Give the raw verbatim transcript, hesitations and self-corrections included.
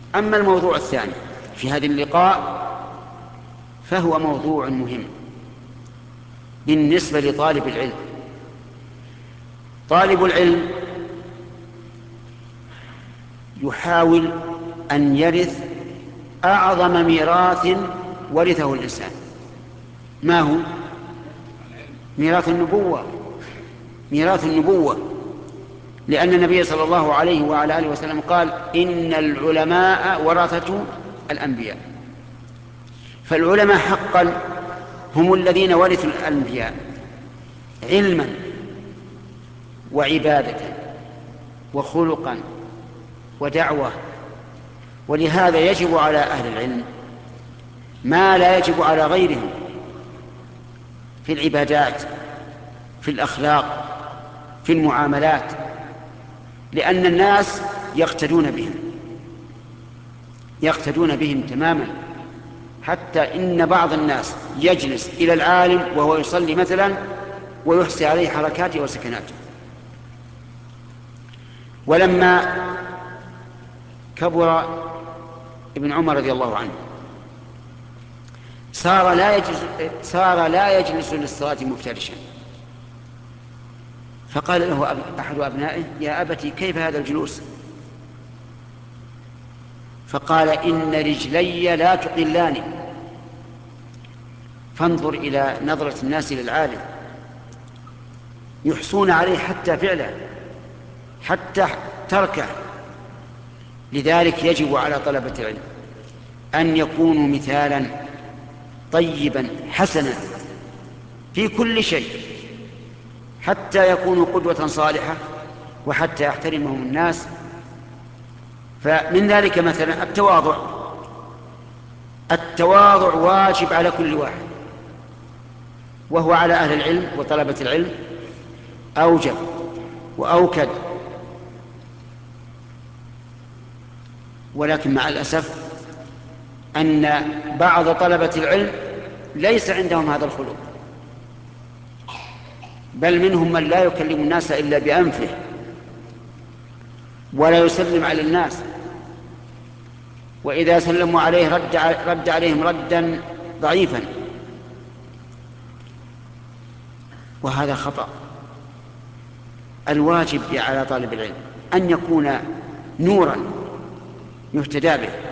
أما الموضوع الثاني في هذا اللقاء فهو موضوع مهم بالنسبة لطالب العلم. طالب العلم يحاول أن يرث أعظم ميراث ورثه الإنسان. ما هو؟ ميراث النبوة. ميراث النبوة، لأن النبي صلى الله عليه وعلى آله وسلم قال إن العلماء ورثة الأنبياء. فالعلماء حقا هم الذين ورثوا الأنبياء علما وعبادة وخلقا ودعوة. ولهذا يجب على أهل العلم ما لا يجب على غيرهم في العبادات، في الأخلاق، في المعاملات، لأن الناس يقتدون بهم يقتدون بهم تماما. حتى إن بعض الناس يجلس إلى العالم وهو يصلي مثلا ويحصي عليه حركاته وسكناته. ولما كبر ابن عمر رضي الله عنه صار لا يجلس, صار لا يجلس للصلاة مفترشا، فقال له أحد أبنائه يا أبتي كيف هذا الجلوس؟ فقال إن رجلي لا تقلاني. فانظر إلى نظرة الناس للعالم، يحصون عليه حتى فعله حتى تركه. لذلك يجب على طلبة العلم أن يكونوا مثالا طيبا حسنا في كل شيء، حتى يكونوا قدوة صالحة وحتى يحترمهم الناس. فمن ذلك مثلا التواضع. التواضع واجب على كل واحد، وهو على أهل العلم وطلبة العلم أوجب وأوكد. ولكن مع الأسف أن بعض طلبة العلم ليس عندهم هذا الخلق، بل منهم من لا يكلم الناس إلا بأنفه ولا يسلم على الناس، وإذا سلموا عليه رد, رد عليهم ردا ضعيفا، وهذا خطأ. الواجب على طالب العلم أن يكون نورا يهتدى به